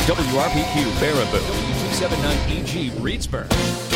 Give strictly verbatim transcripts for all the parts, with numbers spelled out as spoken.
W R P Q Baraboo, W two seventy-nine E G Reedsburg.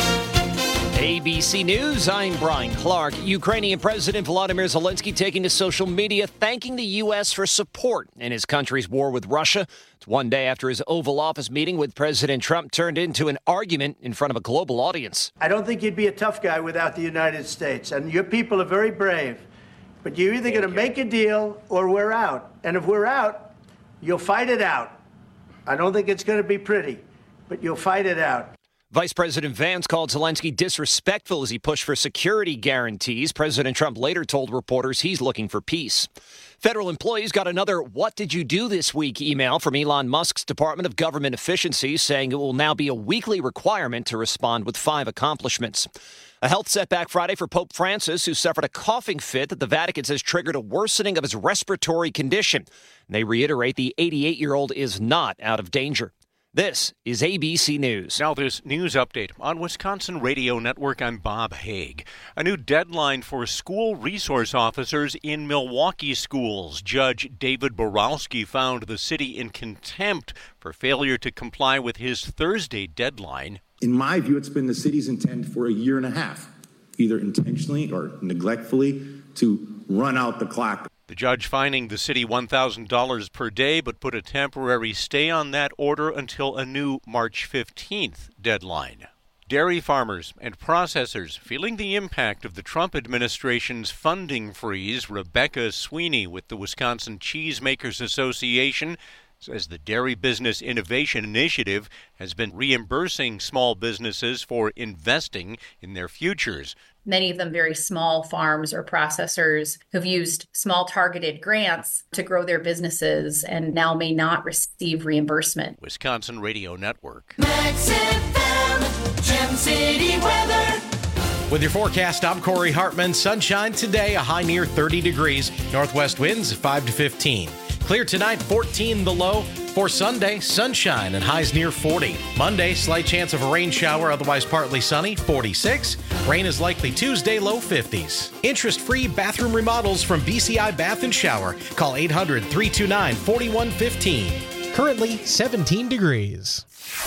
A B C News, I'm Brian Clark. Ukrainian President Volodymyr Zelensky taking to social media thanking the U S for support in his country's war with Russia. It's one day after his Oval Office meeting with President Trump turned into an argument in front of a global audience. I don't think you'd be a tough guy without the United States, and your people are very brave. But you're either going to make a deal or we're out. And if we're out, you'll fight it out. I don't think it's going to be pretty, but you'll fight it out. Vice President Vance called Zelensky disrespectful as he pushed for security guarantees. President Trump later told reporters he's looking for peace. Federal employees got another "What did you do this week?" email from Elon Musk's Department of Government Efficiency saying it will now be a weekly requirement to respond with five accomplishments. A health setback Friday for Pope Francis, who suffered a coughing fit that the Vatican says triggered a worsening of his respiratory condition. And they reiterate the eighty-eight-year-old is not out of danger. This is A B C News. Now this news update on Wisconsin Radio Network. I'm Bob Haig. A new deadline for school resource officers in Milwaukee schools. Judge David Borowski found the city in contempt for failure to comply with his Thursday deadline. In my view, it's been the city's intent for a year and a half, either intentionally or neglectfully, to run out the clock. The judge fining the city one thousand dollars per day, but put a temporary stay on that order until a new March fifteenth deadline. Dairy farmers and processors feeling the impact of the Trump administration's funding freeze. Rebecca Sweeney with the Wisconsin Cheesemakers Association says the Dairy Business Innovation Initiative has been reimbursing small businesses for investing in their futures. Many of them very small farms or processors who've used small targeted grants to grow their businesses and now may not receive reimbursement. Wisconsin Radio Network. Max F M, Gem City weather. With your forecast, I'm Corey Hartman. Sunshine today, a high near thirty degrees. Northwest winds five to fifteen. Clear tonight, fourteen the low. For Sunday, sunshine and highs near forty. Monday, slight chance of a rain shower, otherwise partly sunny, forty-six. Rain is likely Tuesday, low fifties. Interest-free bathroom remodels from B C I Bath and Shower. Call eight hundred, three two nine, four one one five. Currently seventeen degrees.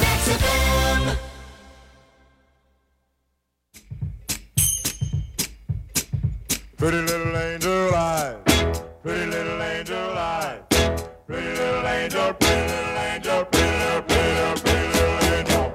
Pretty little angel eyes, pretty little angel eyes, pretty little angel, pretty little angel, pretty little, pretty little, pretty little angel.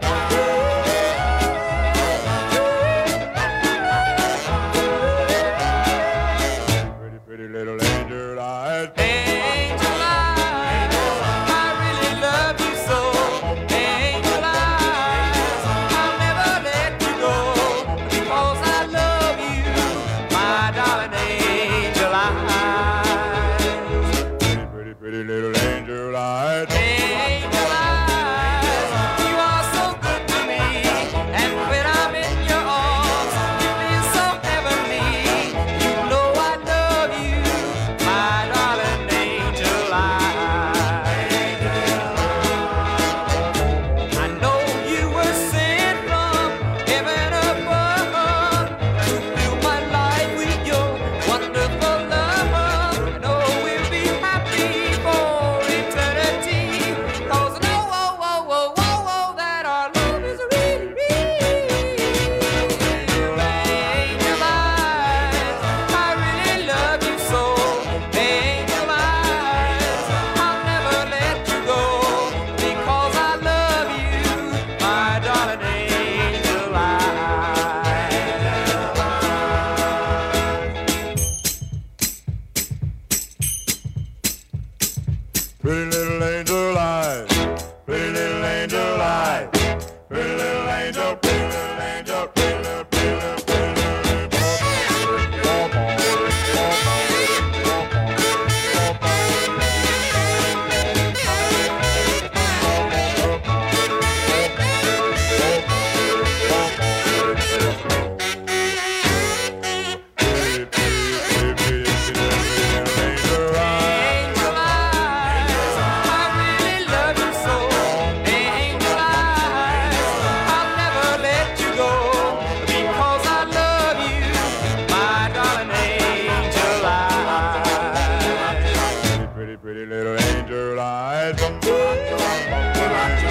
Pretty, pretty little angel eyes. Angel eyes, I really love you so. Angel eyes, I'll never let you go because I love you, my darling angel eyes. Pretty, pretty, pretty little angel eyes. Angel eyes, you are so good to me, and when I'm in your arms, you feel so heavenly. You know I love you, my darling angel eyes. I know you were sent from heaven above to fill my life with your wonderful love. I know we'll be happy for eternity, 'cause I know, oh, oh, oh, oh, oh, that our love is really real. Angel eyes, I really love you so. Angel eyes, I'll never let you go because I love you, my darling angel eyes. Pretty little angel eyes, pretty little angel eyes, pretty little angel, pretty little angel, pretty little, pretty little, pretty Angel eyes, I really love you so. Angel eyes, I'll never let you go because I love you, my darling angel eyes. Pretty, pretty, pretty little angel eyes.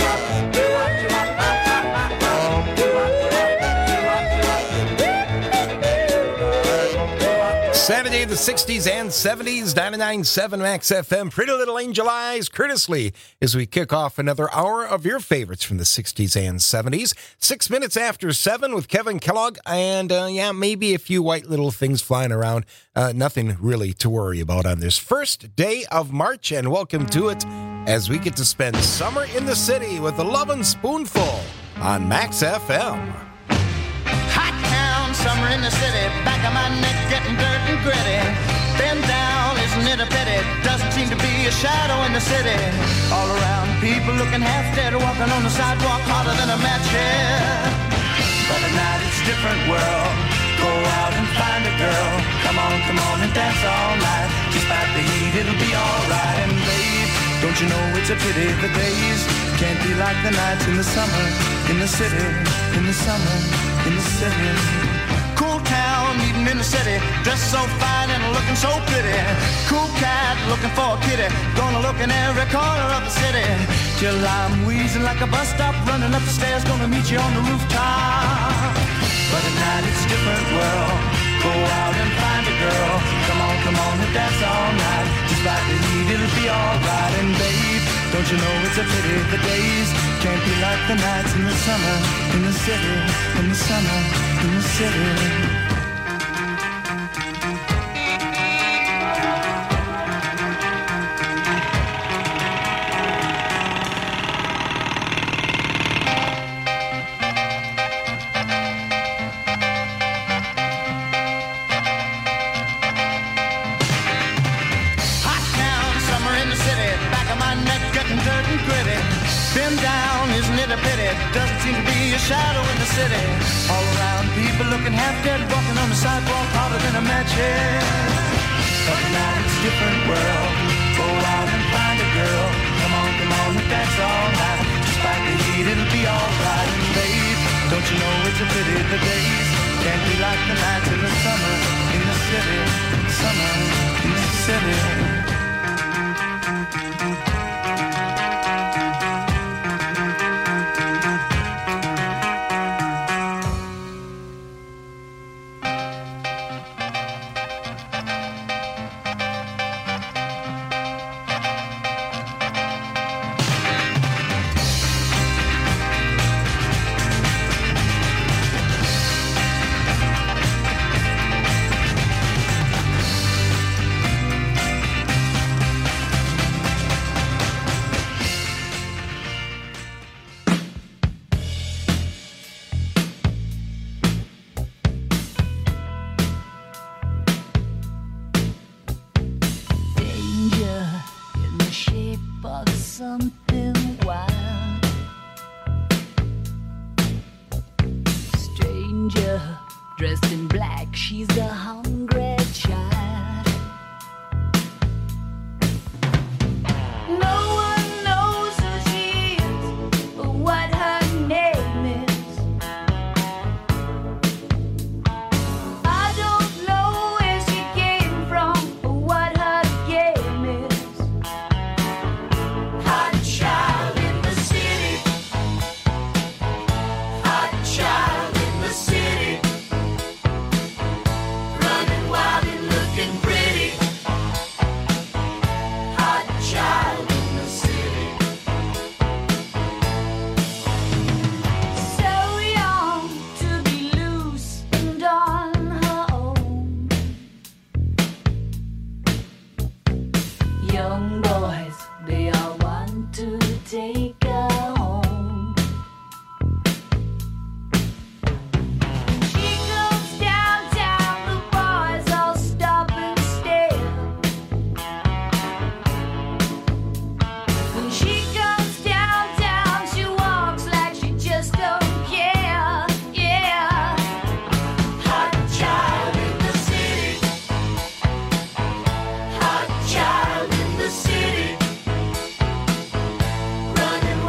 the sixties and seventies, ninety-nine point seven Max F M. Pretty Little Angel Eyes, Curtis Lee, as we kick off another hour of your favorites from the sixties and seventies. Six minutes after seven with Kevin Kellogg, and uh, yeah, maybe a few white little things flying around. Uh, nothing really to worry about on this first day of March, and welcome to it as we get to spend summer in the city with the Lovin' Spoonful on Max F M. Hot town, summer in the city, back of my neck getting dirt and gritty. Bend down, isn't it a pity? Doesn't seem to be a shadow in the city. All around, people looking half dead, walking on the sidewalk harder than a match head. But at night it's a different world. Go out and find a girl. Come on, come on and dance all night. Despite the heat, it'll be alright. And babe, don't you know it's a pity the days can't be like the nights in the summer, in the city, in the summer, in the city. Cool town, meeting in the city, dressed so fine and looking so pretty. Cool cat, looking for a kitty, gonna look in every corner of the city. Till I'm wheezing like a bus stop, running up the stairs, gonna meet you on the rooftop. But at night it's a different world. Go out and find a girl. Come on, come on and dance all night. Despite the heat, it'll be alright. And babe, don't you know it's a pity the days can't be like the nights in the summer, in the city, in the summer, in the city. Been down, isn't it a pity? Doesn't seem to be a shadow in the city. All around, people looking half dead, walking on the sidewalk harder than a match head. But now it's a different world. Go out and find a girl. Come on, come on and dance all night. Despite the heat, it'll be alright. And babe, don't you know it's a pity the days can't be like the nights in the summer, in the city, summer, in the city. Running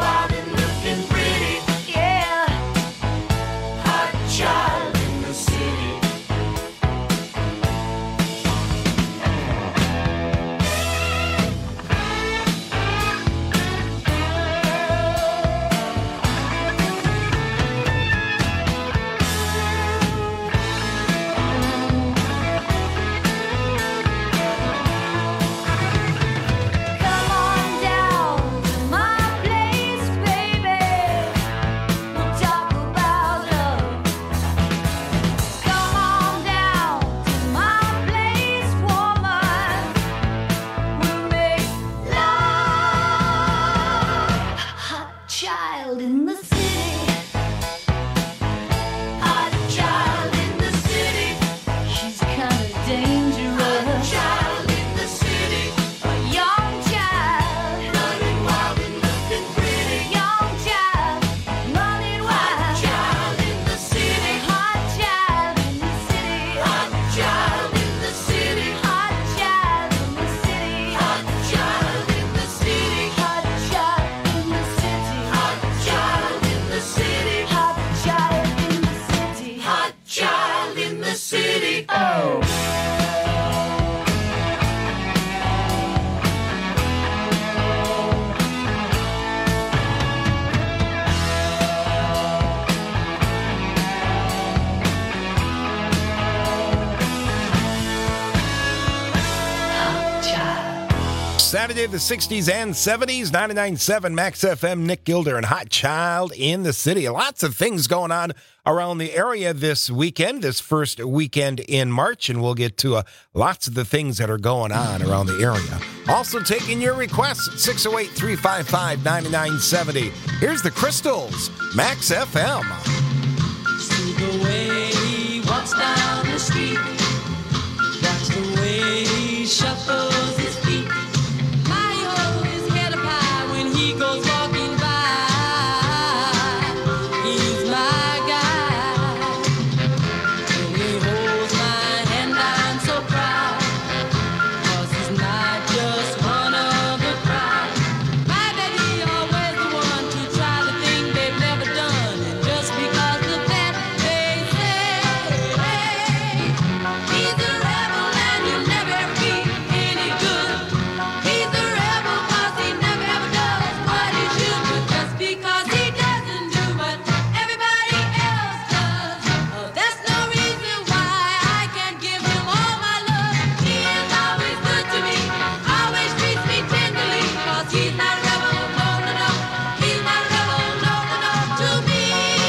Saturday, the sixties and seventies, ninety-nine point seven Max F M, Nick Gilder and Hot Child in the city. Lots of things going on around the area this weekend, this first weekend in March, and we'll get to uh, lots of the things that are going on around the area. Also taking your requests at six oh eight, three five five, nine nine seven oh. Here's the Crystals, Max F M. See the way he walks down the street, watch the way he shuffles his feet. My, hold his head up high when he goes walking by. He's my guy. When he holds my hand, I'm so proud, 'cause he's not just one of the crowd. My baby always the one to try the thing they've never done, and just because of that they say, hey, he's a rebel and you'll never ever be any good. He's a rebel 'cause he never ever does what he should do, just because he doesn't do what everybody else does. Oh, that's no reason why I can't give him all my love. He is always good to me, always treats me tenderly, 'cause he's not a rebel, no, no, no. He's not a rebel, no, no, no, to me.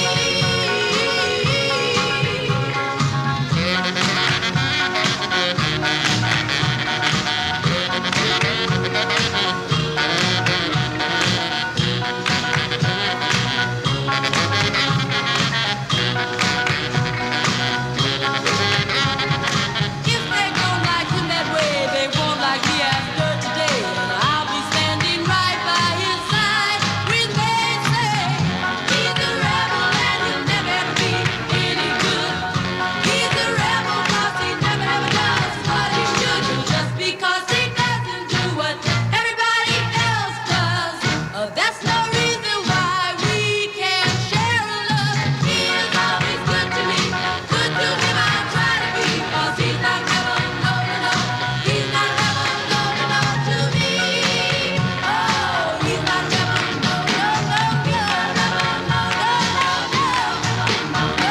If they don't like him that way, they won't like me after today. And I'll be standing right by his side when they say he's a rebel and he'll never ever be any good. He's a rebel 'cause he never ever does what he should do, just because he doesn't do what everybody else does. Oh, that's no reason why we can't share a love. He is always good to me, good to him I'll try to be, 'cause he's not rebel, no, no, no. He's not rebel, no, no, no, to me. Oh, he's not rebel, no, no, no, no, rebel, no, no, no, no, no, no,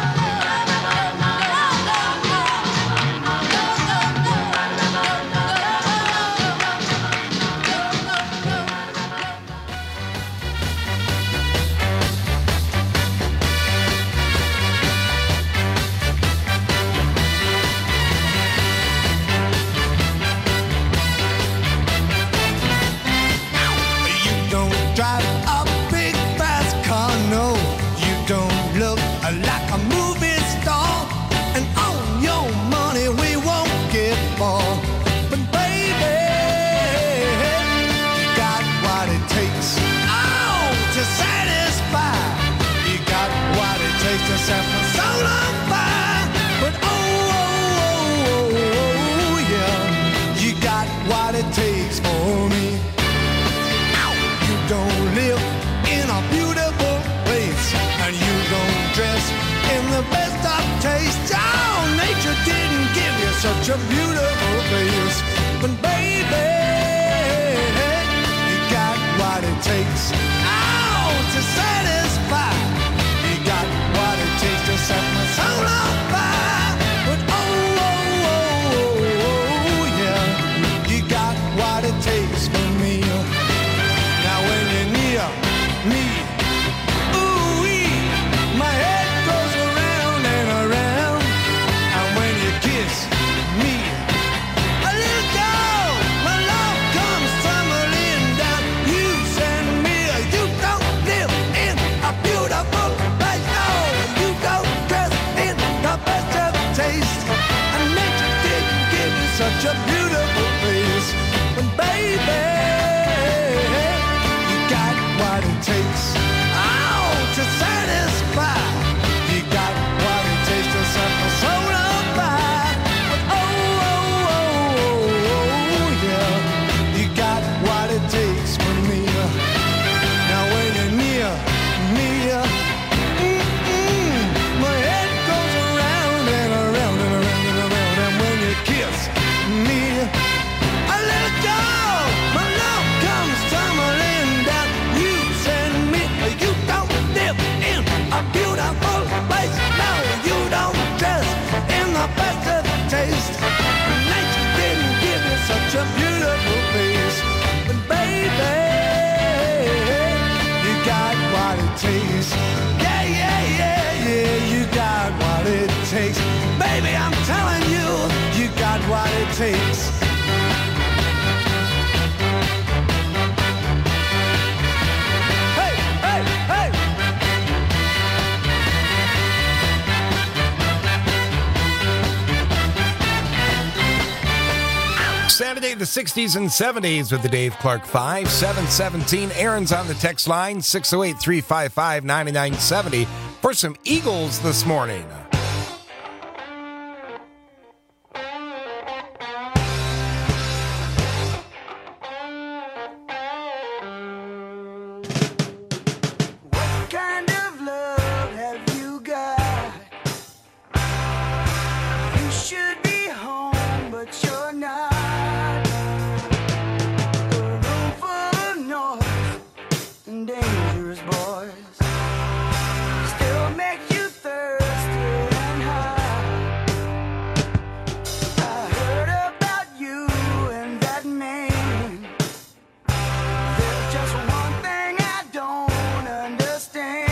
You don't drive a big fast car, no. You don't look like a movie star, and on your money we won't get far. But baby, you got what it takes, oh, to satisfy. You got what it takes to set my soul on fire. But oh, oh, oh, oh, yeah, you got what it takes for me. You don't live in a beautiful place, and you don't dress in the best of taste. Oh, nature didn't give you such a beautiful face. But baby, you got what it takes, oh, to satisfy. You got what it takes to set my soul on fire. But oh, oh, oh, oh, yeah, you got what it takes for me. Now when you're near me, ooh-wee, my head goes around and around. And when you kiss me, a little girl, my love comes tumbling down. You send me, you don't live in a beautiful place. Oh, you don't dress in the best of taste, and nature didn't give you such a beautiful face. But baby, you got what it takes, oh, to satisfy. You got what it takes to set my soul on fire. But oh, oh, oh, oh, yeah, you got what it takes for me. Now when you're near me, mm-mm, my head goes around and around and around and around. And when you kiss me, I let go. My love comes tumbling down. You send me, takes. Hey, hey, hey! Saturday, the sixties and seventies with the Dave Clark five, seven seventeen. Aaron's on the text line, six oh eight, three five five, nine nine seven oh for some Eagles this morning. What kind of love have you got? You should be home, but you're not. A room full of noise and dangerous boys still make you thirsty and high. I heard about you and that man. There's just one thing I don't understand.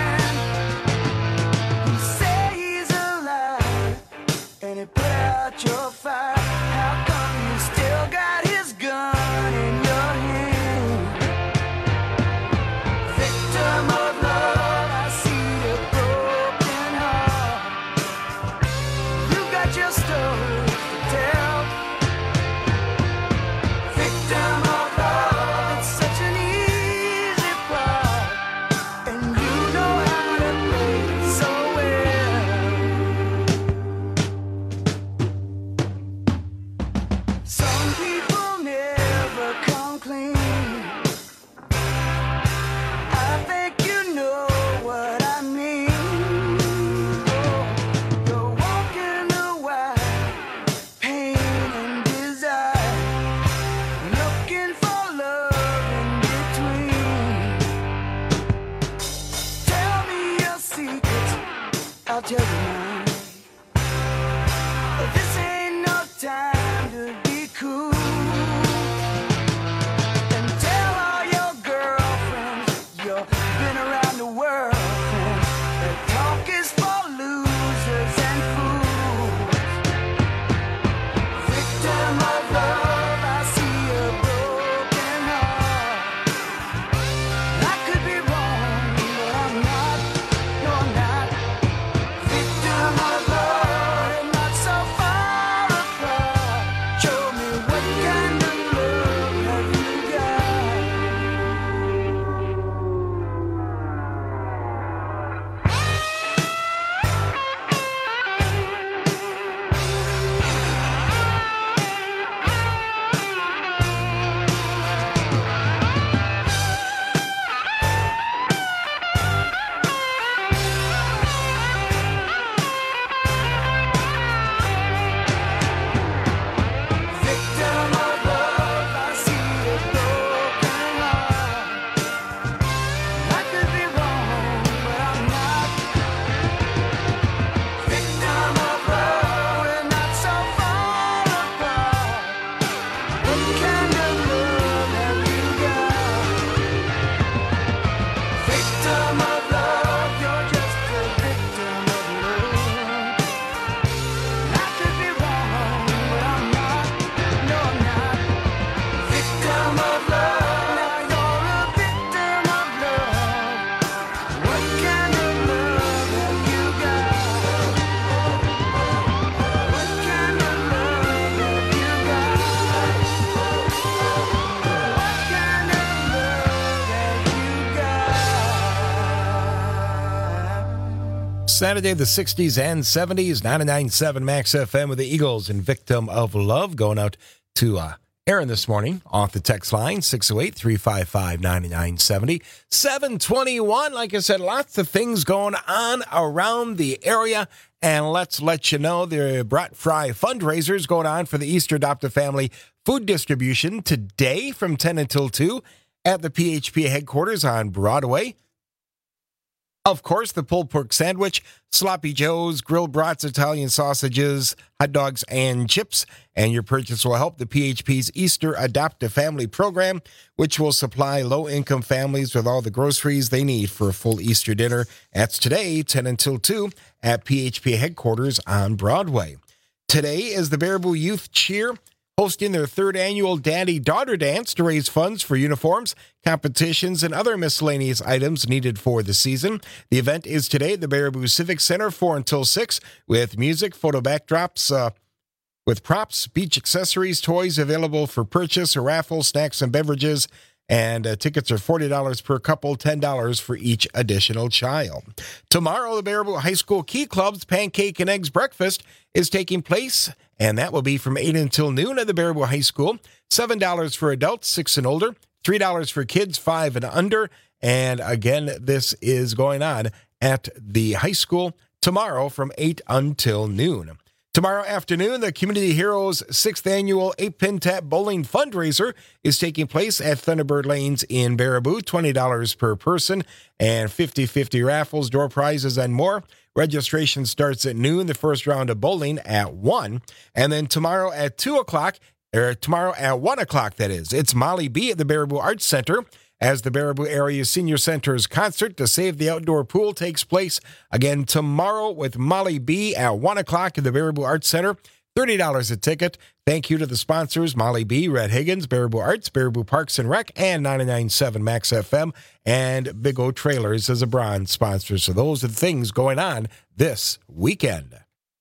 You say he's alive and he put out your fire. How come you still got his gun in your hand? Victim of love, I see a broken heart. You got your story to tell. Victim of love, it's such an easy part, and you know how to play it so well. Some people never come clean. I think you know what I mean. Oh, you're walking the wild, pain and desire, looking for love in between. Tell me your secrets, I'll tell you mine. This ain't no time to be cool. And tell all your girlfriends you've been around the world. That talk is for losers and fools. Victim of love, I see a broken heart. I could be wrong, but I'm not. No, I'm not. Victim of love, and not so far apart. Show me what kind of love have you got? Victim of love, I see a broken heart. I could be wrong, but I'm not. Victim of love, we're not so far apart. What kind of love have you got? Victim of love, you're just a victim of love. I could be wrong, but I'm not. No, I'm not. Victim of love, now you're a victim of love. What kind of love have you got? What kind of love have you got? What kind of love have you got? Saturday, the sixties and seventies, ninety-nine point seven Max F M with the Eagles and Victim of Love going out to uh, Aaron this morning off the text line, six oh eight, three five five, nine nine seven oh. seven twenty-one, like I said, lots of things going on around the area. And let's let you know the Brat Fry fundraiser is going on for the Easter Adoptive Family food distribution today from ten until two at the P H P headquarters on Broadway. Of course, the pulled pork sandwich, sloppy joes, grilled brats, Italian sausages, hot dogs, and chips. And your purchase will help the P H P's Easter Adoptive Family program, which will supply low-income families with all the groceries they need for a full Easter dinner. That's today, ten until two, at P H P headquarters on Broadway. Today is the Baraboo Youth Cheer, hosting their third annual Daddy-Daughter Dance to raise funds for uniforms, competitions, and other miscellaneous items needed for the season. The event is today at the Baraboo Civic Center, four until six, with music, photo backdrops, uh, with props, beach accessories, toys available for purchase, a raffle, snacks and beverages, and uh, tickets are forty dollars per couple, ten dollars for each additional child. Tomorrow, the Baraboo High School Key Club's Pancake and Eggs Breakfast is taking place, and that will be from eight until noon at the Baraboo High School. seven dollars for adults, six and older, three dollars for kids, five and under. And again, this is going on at the high school tomorrow from eight until noon. Tomorrow afternoon, the Community Heroes sixth Annual eight-Pin Tap Bowling Fundraiser is taking place at Thunderbird Lanes in Baraboo, twenty dollars per person, and fifty-fifty raffles, door prizes, and more. Registration starts at noon, the first round of bowling at one, and then tomorrow at two o'clock, or tomorrow at one o'clock, that is, it's Molly B at the Baraboo Arts Center, as the Baraboo Area Senior Center's concert to Save the Outdoor Pool takes place again tomorrow with Molly B at one o'clock at the Baraboo Arts Center. thirty dollars a ticket. Thank you to the sponsors, Molly B, Red Higgins, Baraboo Arts, Baraboo Parks and Rec, and ninety-nine point seven Max F M, and Big O Trailers as a bronze sponsor. So those are the things going on this weekend.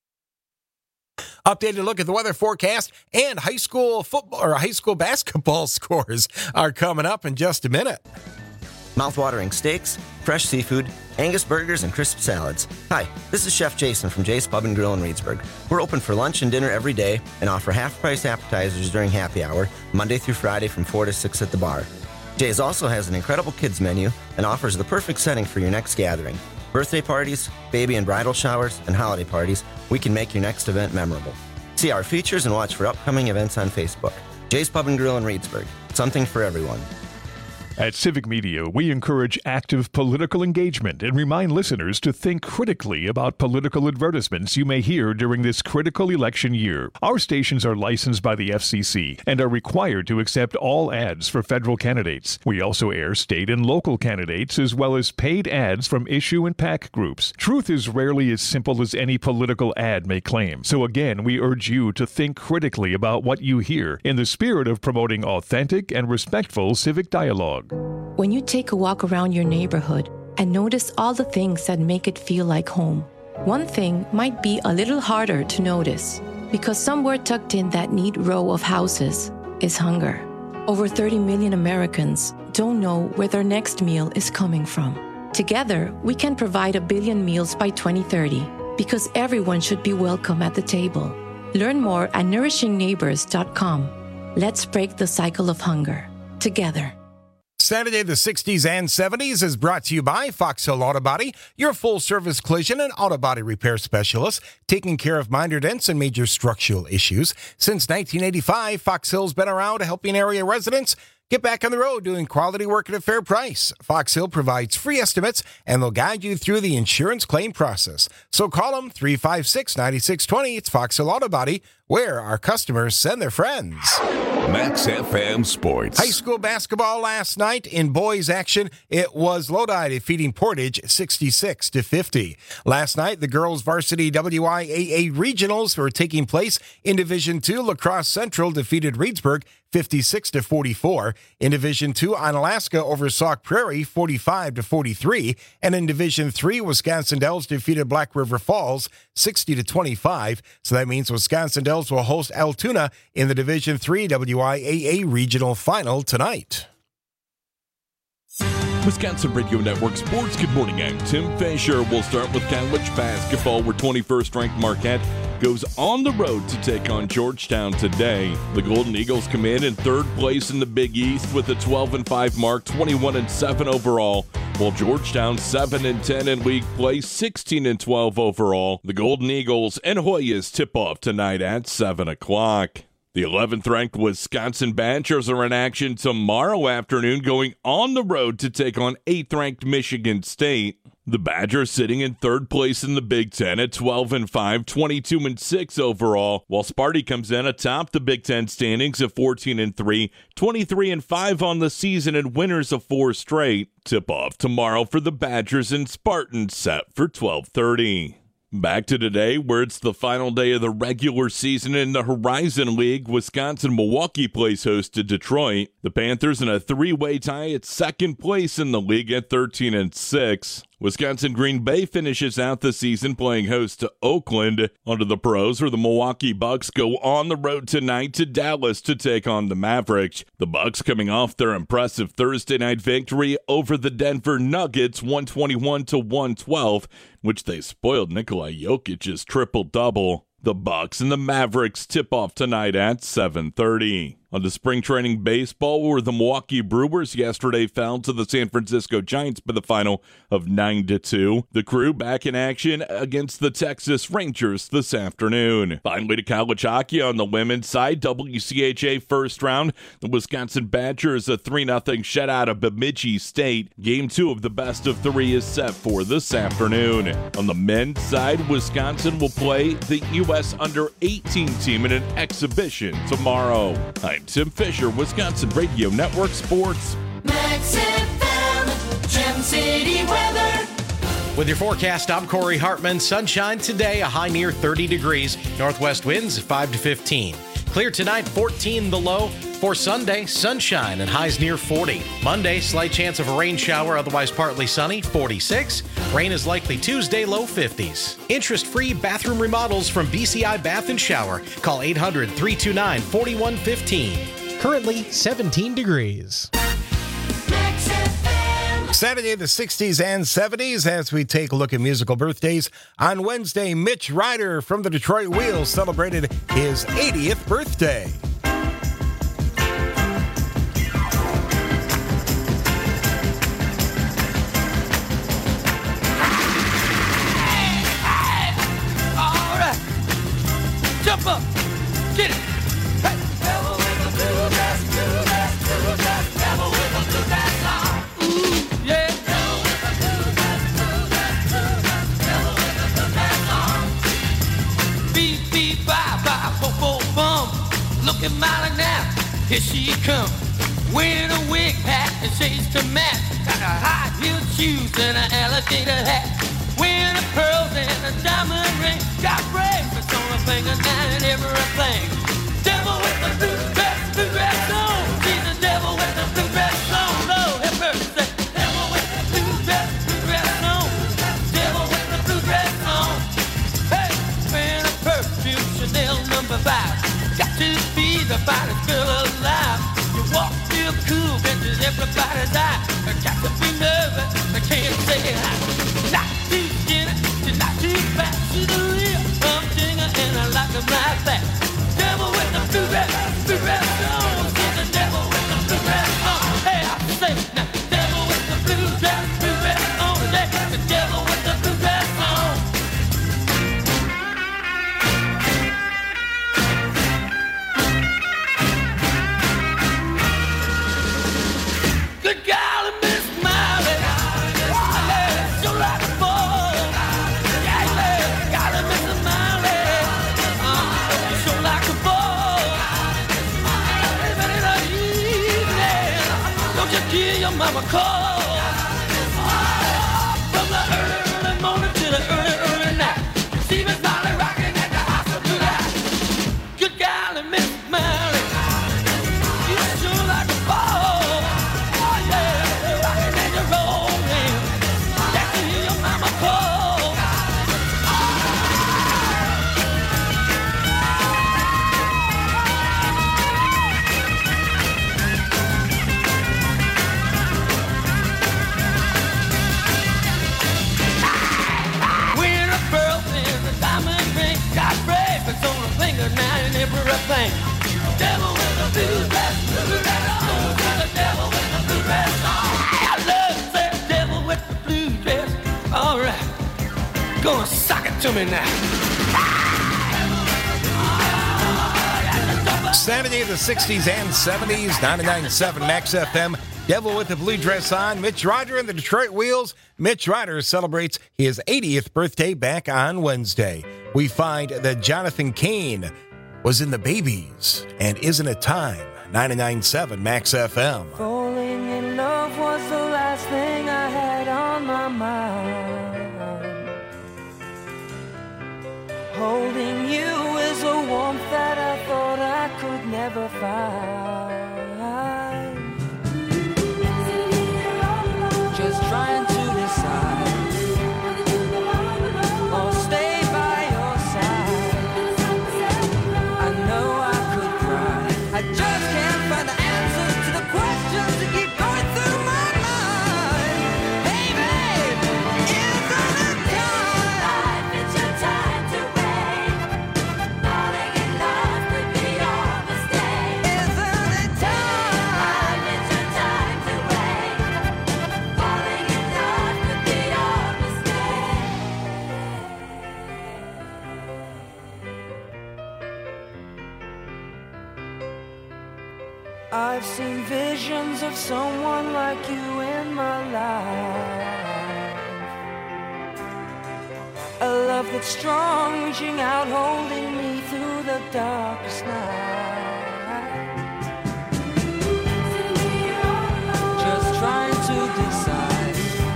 Updated look at the weather forecast and high school football or high school basketball scores are coming up in just a minute. Mouth-watering steaks, fresh seafood, Angus burgers, and crisp salads. Hi, this is Chef Jason from Jay's Pub and Grill in Reedsburg. We're open for lunch and dinner every day and offer half-price appetizers during happy hour, Monday through Friday from four to six at the bar. Jay's also has an incredible kids menu and offers the perfect setting for your next gathering. Birthday parties, baby and bridal showers, and holiday parties, we can make your next event memorable. See our features and watch for upcoming events on Facebook. Jay's Pub and Grill in Reedsburg. Something for everyone. At Civic Media, we encourage active political engagement and remind listeners to think critically about political advertisements you may hear during this critical election year. Our stations are licensed by the F C C and are required to accept all ads for federal candidates. We also air state and local candidates as well as paid ads from issue and PAC groups. Truth is rarely as simple as any political ad may claim. So again, we urge you to think critically about what you hear in the spirit of promoting authentic and respectful civic dialogue. When you take a walk around your neighborhood and notice all the things that make it feel like home, one thing might be a little harder to notice because somewhere tucked in that neat row of houses is hunger. Over thirty million Americans don't know where their next meal is coming from. Together, we can provide a billion meals by twenty thirty because everyone should be welcome at the table. Learn more at nourishing neighbors dot com. Let's break the cycle of hunger together. Saturday the sixties and seventies is brought to you by Fox Hill Auto Body, your full-service collision and auto body repair specialist, taking care of minor dents and major structural issues. Since nineteen eighty-five, Fox Hill's been around helping area residents get back on the road doing quality work at a fair price. Fox Hill provides free estimates, and they'll guide you through the insurance claim process. So call them three five six, nine six two zero. It's Fox Hill Auto Body, where our customers send their friends. Max F M Sports. High school basketball last night in boys action. It was Lodi defeating Portage sixty-six to fifty. Last night, the girls varsity W I A A regionals were taking place in Division two. La Crosse Central defeated Reedsburg fifty-six to forty-four. In Division two, Onalaska over Sauk Prairie forty-five to forty-three. And in Division three, Wisconsin Dells defeated Black River Falls sixty to twenty-five. So that means Wisconsin Dells will host Altoona in the Division three W I A A regional final tonight. Wisconsin Radio Network Sports. Good morning, I'm Tim Fisher. We'll start with college basketball, where twenty-first ranked Marquette goes on the road to take on Georgetown today. The Golden Eagles come in in third place in the Big East with a twelve and five mark, twenty-one and seven overall, while Georgetown seven and ten in league play, sixteen and twelve overall. The Golden Eagles and Hoyas tip off tonight at seven o'clock. The eleventh ranked Wisconsin Badgers are in action tomorrow afternoon, going on the road to take on eighth ranked Michigan State. The Badgers sitting in third place in the Big Ten at twelve and five, twenty-two and six overall, while Sparty comes in atop the Big Ten standings at fourteen and three, twenty-three and five on the season, and winners of four straight. Tip off tomorrow for the Badgers and Spartans, set for twelve thirty. Back to today, where it's the final day of the regular season in the Horizon League. Wisconsin-Milwaukee plays host to Detroit. The Panthers in a three-way tie at second place in the league at thirteen and six. Wisconsin-Green Bay finishes out the season playing host to Oakland. Onto the pros, where the Milwaukee Bucks go on the road tonight to Dallas to take on the Mavericks. The Bucks coming off their impressive Thursday night victory over the Denver Nuggets, one twenty-one to one twelve, which they spoiled Nikola Jokic's triple-double. The Bucks and the Mavericks tip off tonight at seven thirty. On to spring training baseball, where the Milwaukee Brewers yesterday fell to the San Francisco Giants by the final of nine to two. The Crew back in action against the Texas Rangers this afternoon. Finally to college hockey on the women's side, W C H A first round. The Wisconsin Badgers a three nothing shutout of Bemidji State. Game two of the best of three is set for this afternoon. On the men's side, Wisconsin will play the U S under eighteen team in an exhibition tomorrow. I'm Tim Fisher, Wisconsin Radio Network Sports. Max F M, Gem City weather. With your forecast, I'm Corey Hartman. Sunshine today, a high near thirty degrees. Northwest winds five to fifteen. Clear tonight, fourteen the low. For Sunday, sunshine and highs near forty. Monday, slight chance of a rain shower, otherwise partly sunny, forty-six. Rain is likely Tuesday, low fifties. Interest-free bathroom remodels from B C I Bath and Shower. Call eight hundred, three two nine, four one one five. Currently seventeen degrees. Saturday, the sixties and seventies, as we take a look at musical birthdays. On Wednesday, Mitch Ryder from the Detroit Wheels celebrated his eightieth birthday. Jump up, get it. Hey. Devil with a blue dress, blue dress, blue dress. Devil with a blue dress on. Ooh, yeah. Devil with a blue dress, blue dress, blue dress. Devil with a blue dress on. Beep, beep, bye, bye, bo, bo, bum. Looking mighty now, here she come. Wearing a wig hat and shades to match. Got a high heel shoes and an alligator hat. Wearing a pearls and a diamond ring. Got bracelets on her finger and everything. Devil with the blue dress, blue dress on. She's the devil with the blue dress on. Lord have mercy. Devil with the blue dress, blue dress on. Devil with the blue dress on. Hey, wearing a perfume, Chanel number five. Got to be the finest girl alive. You walk real cool, catches everybody's eye. Got to be nervous, I can't say hi. Not too skinny, she's not too fat. She's a real humdinger and I like her like that. Devil with the blue dress, blue dress on. She's the devil with the blue dress on. Hey, I say now, devil with the blue dress, blue dress on. Yeah, the devil with the blue dress on. Good golly, Miss Miley. Oh, yeah, you like a ball. Yeah, yeah, golly, Miss Miley. Uh, you sure like a ball. Even in the evening, don't you hear your mama call? Oh, from the early, early morning to the early, early night. See Miss Miley rocking at the house of tonight. Good golly, Miss Miley. You sure like a ball. Everything. Devil with a blue dress, blue dress on. The devil with a blue dress on. I love that devil with the blue dress. All right, gonna sock it to me now. Saturday, the sixties and seventies, ninety-nine point seven Max F M. Devil with the blue dress on. Mitch Ryder and the Detroit Wheels. Mitch Ryder celebrates his eightieth birthday back on Wednesday. We find that Jonathan Cain was in the Babies and Isn't It Time? ninety-nine point seven Max F M. Falling in love was the last thing I had on my mind. holding you is a warmth that I thought I could never find. Just trying to decide or stay by your side. I know I could cry, I just can't find the answers to the questions that keep going through my mind. Hey babe, isn't it time? It's your time to wait. Falling in love could be your mistake. Isn't it time? It's your time to wait. Falling in love could be your mistake. I've seen visions of someone like you in my life. A love that's strong, reaching out, holding me through the darkest night. Just trying to decide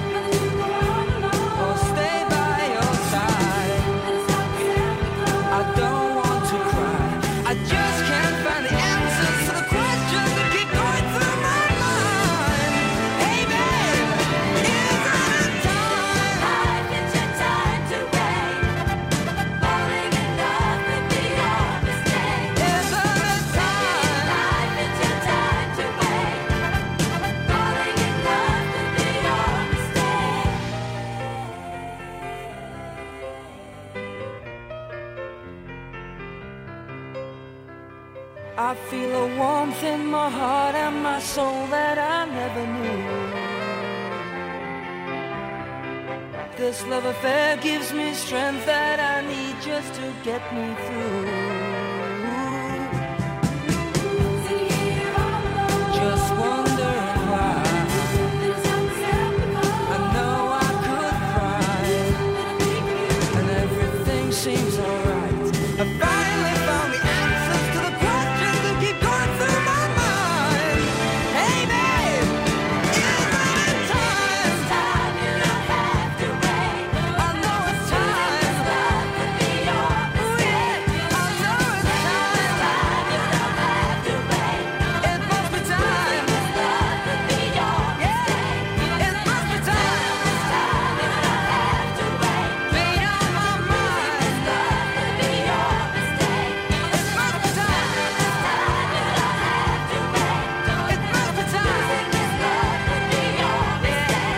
or stay by your side. I don't want to cry, I just can't find the answers to the questions that keep going through my mind. Hey babe, isn't it time? It's your time to wait. Falling in love could be your mistake. Isn't it time? It's your time to wait. Falling in love could be your mistake. I feel a warmth in my heart and my soul that I never knew. This love affair gives me strength that I need just to get me through. Just wondering why. I know I could cry, and everything seems alright. I finally found the answers to the questions that keep going through my mind. Hey babe, isn't it time? Time you don't have to wait. I know it's time. Love could be your mistake. I know it's time. Time you don't have to wait. It must be time. Love could be your mistake. It must be time. Time you don't have to wait. Made on my mind. Love could be your mistake. It must be time. Time you don't have to wait. It must be time. Love could be your mistake.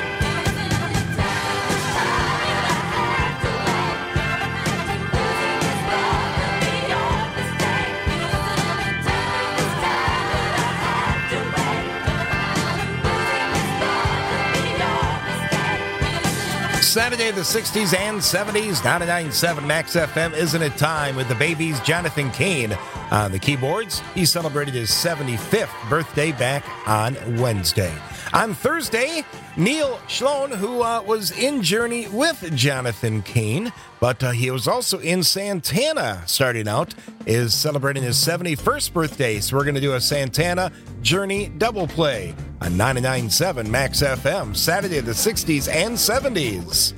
Saturday, the sixties and seventies, ninety-nine point seven Max F M, Isn't It Time, with the babies. Jonathan Cain on the keyboards. He celebrated his seventy-fifth birthday back on Wednesday. On Thursday, Neil Schlone, who uh, was in Journey with Jonathan Cain, but uh, he was also in Santana starting out, is celebrating his seventy-first birthday. So we're going to do a Santana Journey double play on ninety-nine point seven Max F M, Saturday, the sixties and seventies.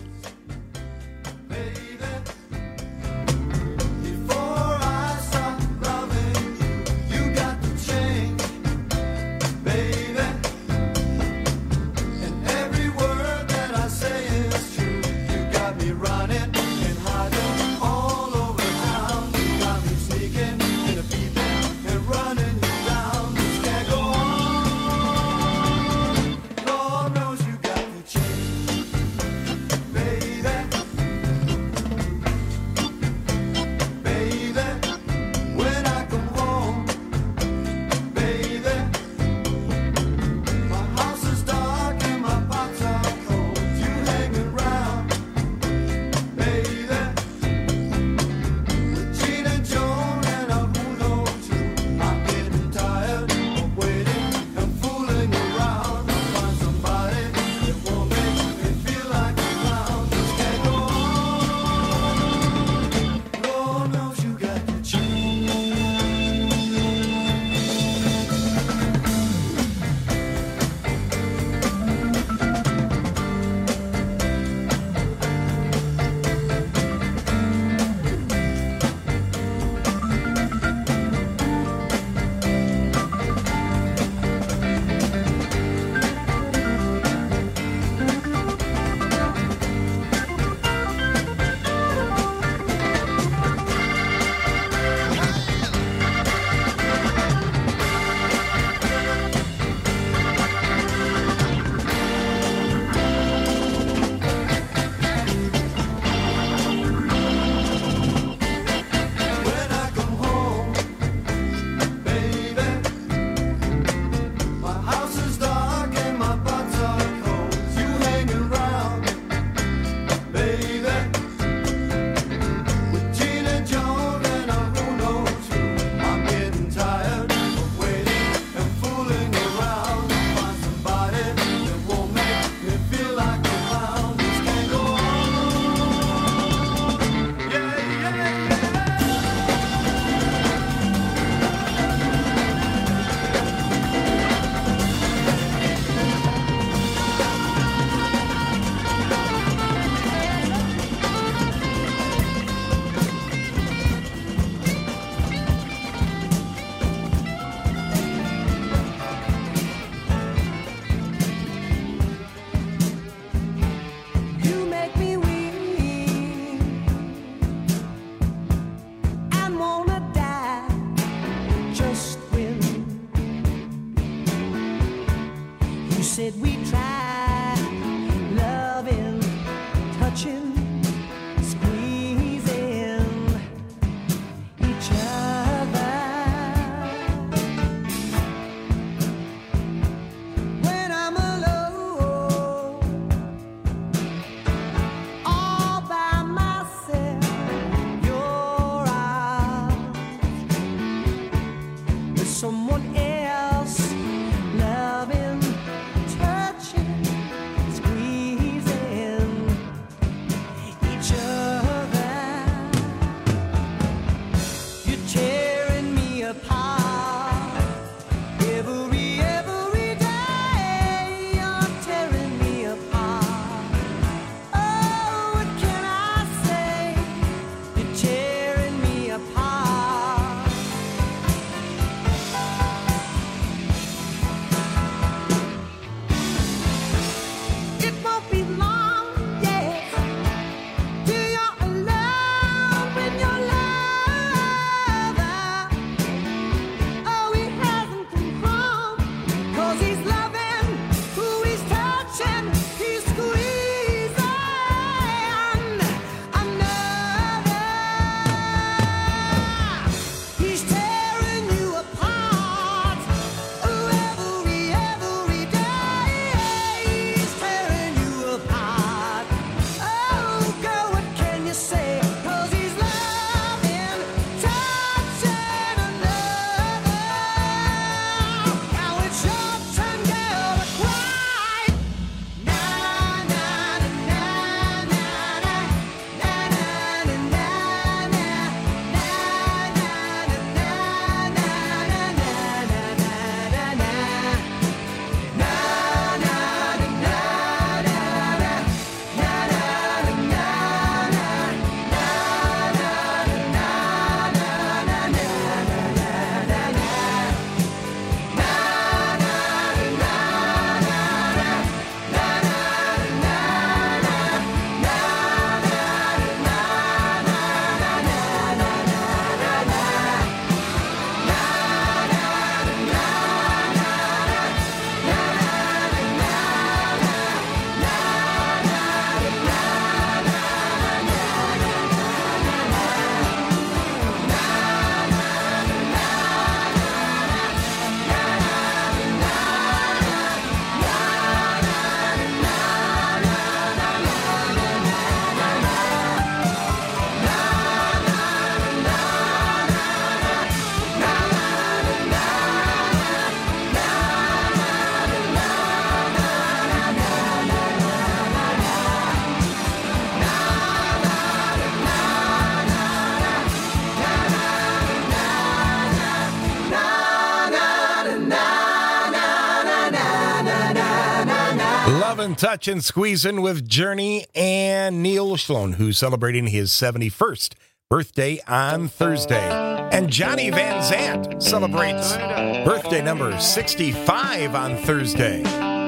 Pulling, touching, squeezing with Journey and Neil Schlone, who's celebrating his seventy-first birthday on Thursday. And Johnny Van Zant celebrates birthday number sixty-five on Thursday.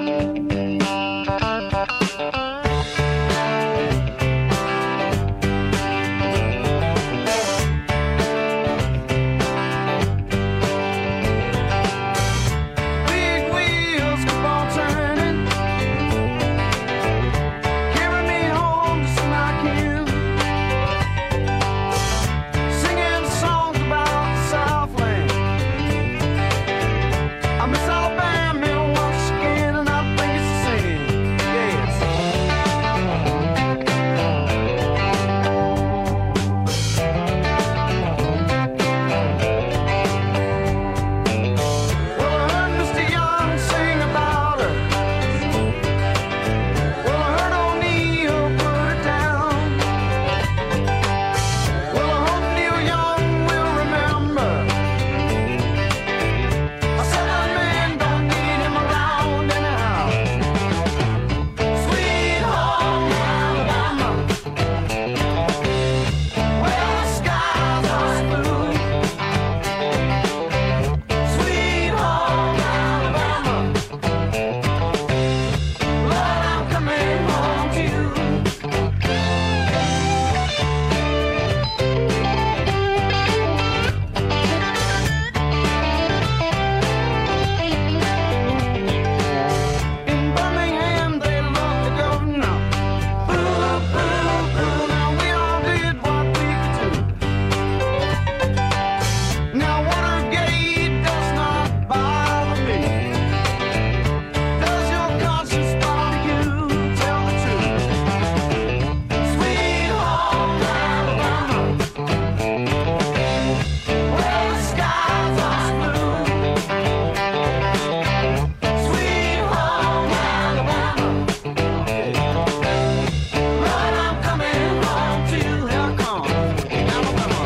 Big wheels keep on turning, carry me home to smack him, singing songs about the Southland. I miss Alabama once again, and I think it's the same. Yes. Well, I heard Mister Young sing about her. Well, I heard O'Neill put her down. Well, I hope Neil Young will remember. I said that man don't need him around anyhow. Sweet home Alabama, where the skies are blue. Sweet home Alabama, Lord, I'm coming home to you. In Birmingham, they love the governor. Boo, boo, boo. Now we all did what we could do. Now Watergate does not bother me. Does your conscience bother you? Tell the truth. Sweet home Alabama, where the skies are blue. Sweet home Alabama, Lord, I'm coming home to you. Here I come, Alabama.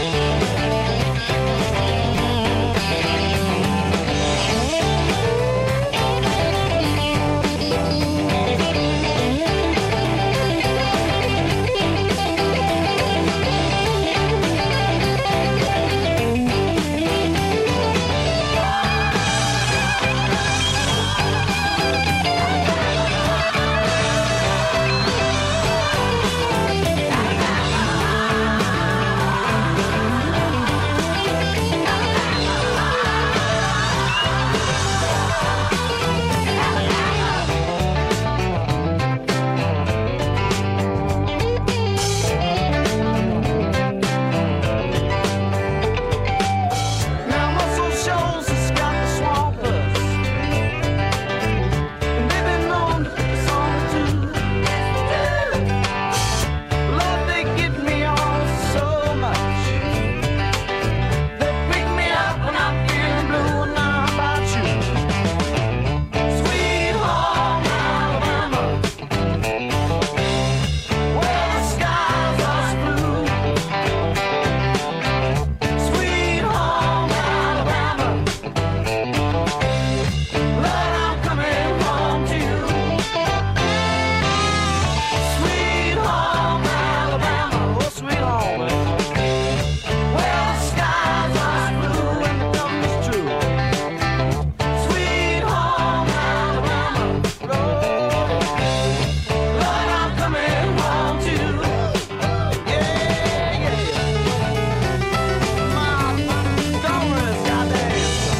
Now Muscle Shoals has got the swampers, and they've been known to pick us on too. Lord, they get me on so much. They pick me up when I'm feeling blue, and now how about you? Sweet home Alabama, where the skies are blue. Sweet home Alabama, Lord, I'm coming home to you. Sweet home Alabama, oh sweet home, where the skies are blue and the government's true. Sweet home Alabama, Lord, Lord, I'm coming home to you. Yeah, yeah. My Doris, goddamn.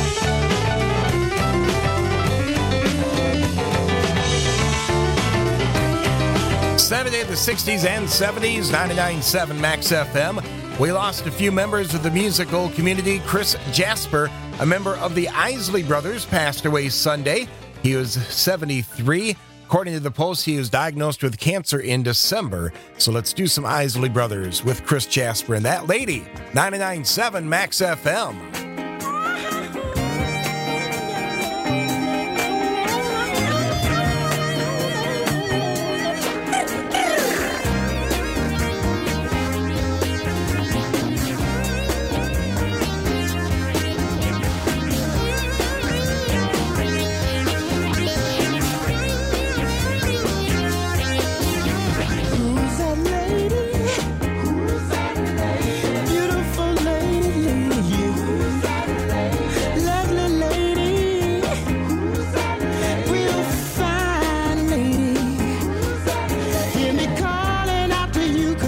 Saturday, the sixties and seventies, ninety-nine point seven Max F M. We lost a few members of the musical community. Chris Jasper, a member of the Isley Brothers, passed away Sunday. He was seventy-three. According to the Post, he was diagnosed with cancer in December. So let's do some Isley Brothers with Chris Jasper and that lady. ninety-nine point seven Max F M.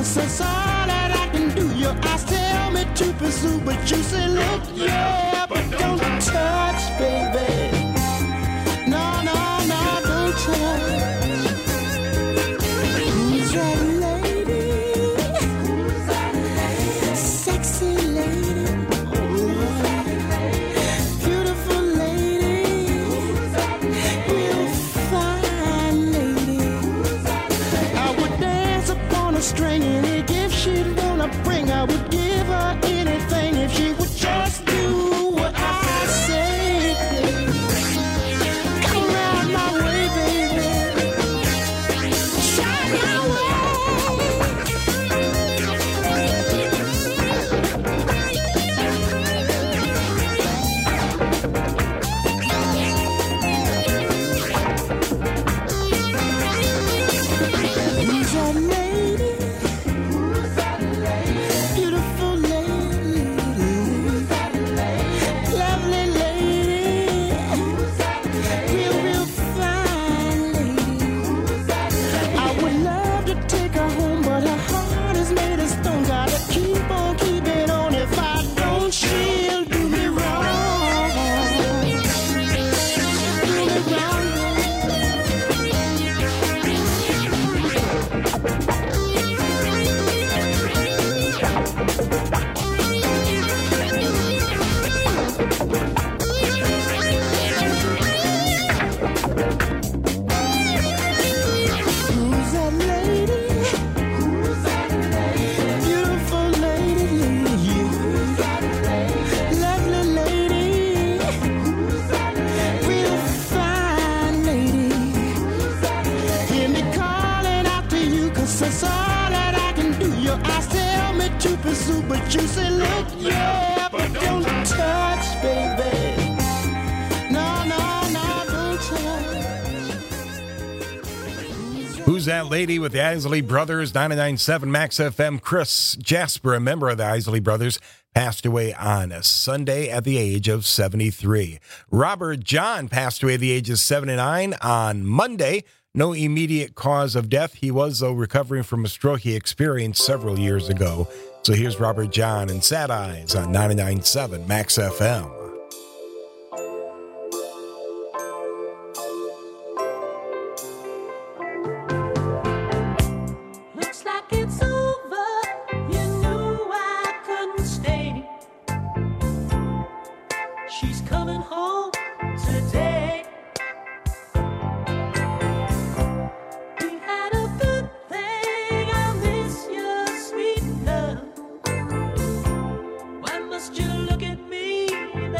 'cause that's all that I can do. Your eyes tell me to pursue, but you say, look, yeah, but don't touch, baby. No, no, no, don't touch. Who's that lady? Who's that lady? Sexy lady. Beautiful lady. Who's that lady? Real fine lady. Who's that lady? I would dance upon a string, any gift she'd wanna bring. I would give her anything if she would just do what I say. Come around my way, baby. Shine my way. Who's that lady? Who's that lady? Beautiful lady. Who's that lady? Lovely lady. Who's that lady? Real, real fine lady. Who's that lady? I would love to take her home, but her heart is made of stone. Gotta keep on keeping on. If I don't, she'll do me wrong. Do me wrong. Who's that lady? Who's that lady? Beautiful lady. Who's that lady? Lovely lady. Who's that lady? Real fine lady. Who's that lady? Hear me calling out to you, 'cause that's all that I can do. Your eyes tell me to pursue, but you say, look, yeah, but don't touch, baby. No, no, no, don't touch. Who's That Lady with the Isley Brothers, ninety-nine point seven Max F M. Chris Jasper, a member of the Isley Brothers, passed away on a Sunday at the age of seventy-three. Robert John passed away at the age of seventy-nine on Monday. No immediate cause of death. He was, though, recovering from a stroke he experienced several years ago. So here's Robert John and Sad Eyes on ninety-nine point seven Max F M. Looks like it's over. You knew I couldn't stay. She's coming home today. We had a good thing. I miss your sweet love. Why must you look at me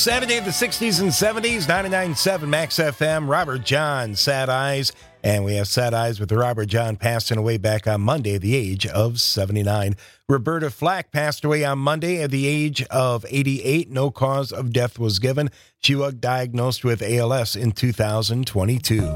Saturday of the sixties and seventies, ninety-nine point seven Max F M, Robert John, Sad Eyes. And we have Sad Eyes with Robert John passing away back on Monday at the age of seventy-nine. Roberta Flack passed away on Monday at the age of eighty-eight. No cause of death was given. She was diagnosed with A L S in two thousand twenty-two.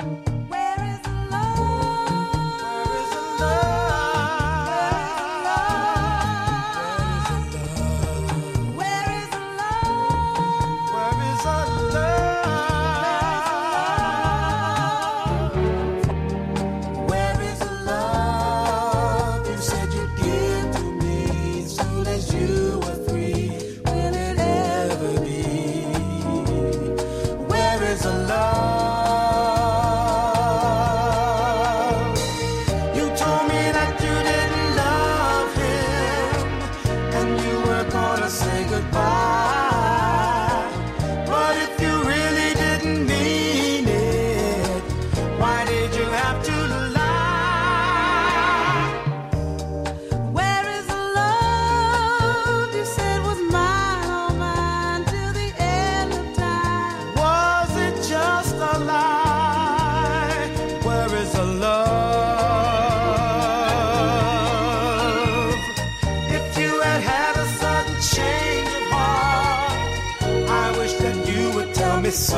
So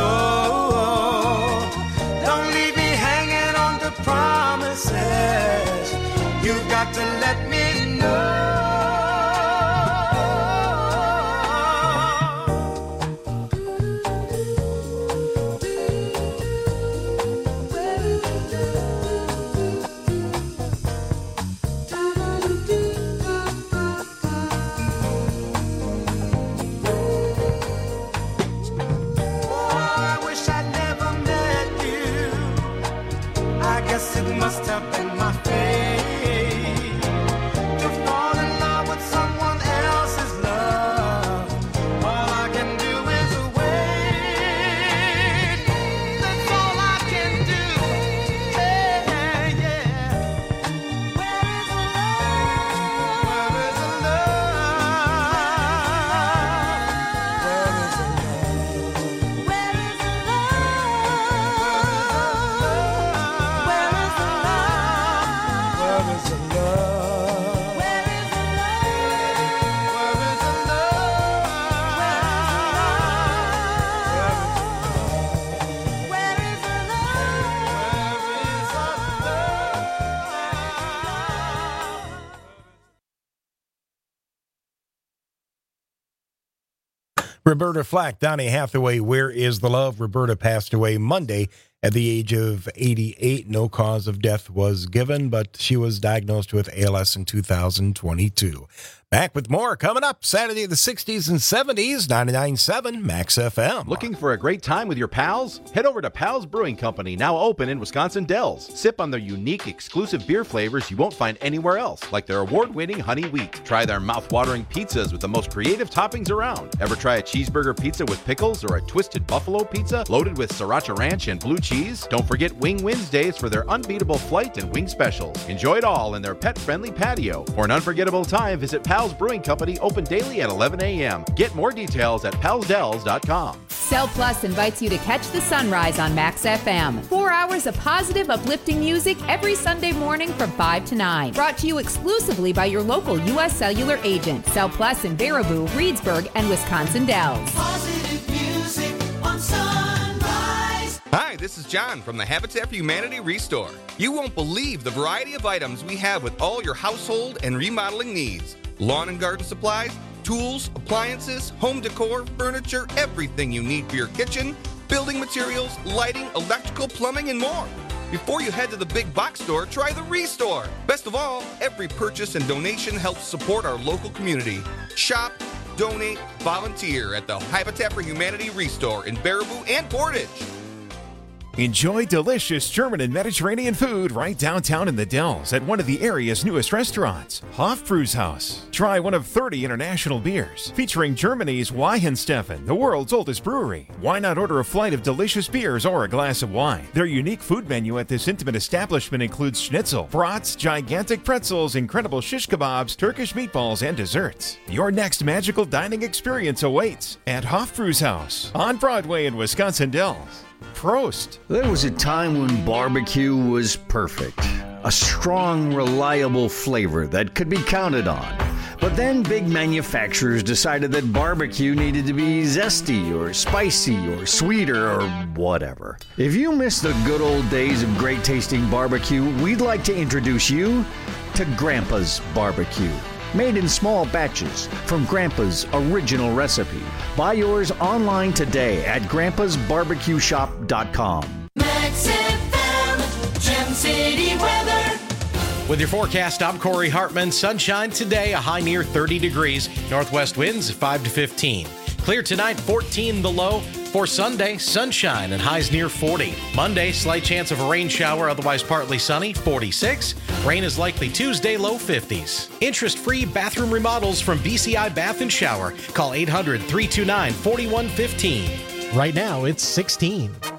don't leave me hanging on to promises. You've got to let me know. Must have been my fate to fall in love with someone else's love. All I can do is wait. That's all I can do. Yeah, yeah. Where is the love? Where is the love? Where is the love? Where is the love? Roberta Flack, Donny Hathaway, Where is the Love? Roberta passed away Monday at the age of eighty-eight. No cause of death was given, but she was diagnosed with A L S in two thousand twenty-two. Back with more coming up Saturday of the sixties and seventies, ninety-nine point seven Max F M. Looking for a great time with your pals? Head over to Pals Brewing Company, now open in Wisconsin Dells. Sip on their unique, exclusive beer flavors you won't find anywhere else, like their award-winning Honey Wheat. Try their mouth-watering pizzas with the most creative toppings around. Ever try a cheeseburger pizza with pickles or a twisted buffalo pizza loaded with sriracha ranch and blue cheese? Don't forget Wing Wednesdays for their unbeatable flight and wing specials. Enjoy it all in their pet-friendly patio. For an unforgettable time, visit Pals Brewing Company, open daily at eleven a.m. Get more details at pals dells dot com. Cell Plus invites you to catch the sunrise on Max F M. Four hours of positive, uplifting music every Sunday morning from five to nine. Brought to you exclusively by your local U S Cellular agent. Cell Plus in Baraboo, Reedsburg, and Wisconsin Dells. Positive music on Sunrise. Hi, this is John from the Habitat for Humanity Restore. You won't believe the variety of items we have with all your household and remodeling needs. Lawn and garden supplies, tools, appliances, home decor, furniture, everything you need for your kitchen, building materials, lighting, electrical, plumbing, and more. Before you head to the big box store, try the Restore. Best of all, every purchase and donation helps support our local community. Shop, donate, volunteer at the Habitat for Humanity Restore in Baraboo and Portage. Enjoy delicious German and Mediterranean food right downtown in the Dells at one of the area's newest restaurants, Hofbrauhaus. Try one of thirty international beers featuring Germany's Weihenstephan, the world's oldest brewery. Why not order a flight of delicious beers or a glass of wine? Their unique food menu at this intimate establishment includes schnitzel, brats, gigantic pretzels, incredible shish kebabs, Turkish meatballs, and desserts. Your next magical dining experience awaits at Hofbrauhaus on Broadway in Wisconsin Dells. Prost! There was a time when barbecue was perfect. A strong, reliable flavor that could be counted on. But then big manufacturers decided that barbecue needed to be zesty or spicy or sweeter or whatever. If you miss the good old days of great tasting barbecue, we'd like to introduce you to Grandpa's Barbecue. Made in small batches from Grandpa's original recipe. Buy yours online today at grandpas barbecue shop dot com. Max F M, Gem City weather. With your forecast, I'm Corey Hartman. Sunshine today, a high near thirty degrees. Northwest winds five to fifteen. Clear tonight, fourteen the low. For Sunday, sunshine and highs near forty. Monday, slight chance of a rain shower, otherwise partly sunny, forty-six. Rain is likely Tuesday, low fifties. Interest-free bathroom remodels from B C I Bath and Shower. Call eight hundred, three two nine, four one one five. Right now, it's sixteen.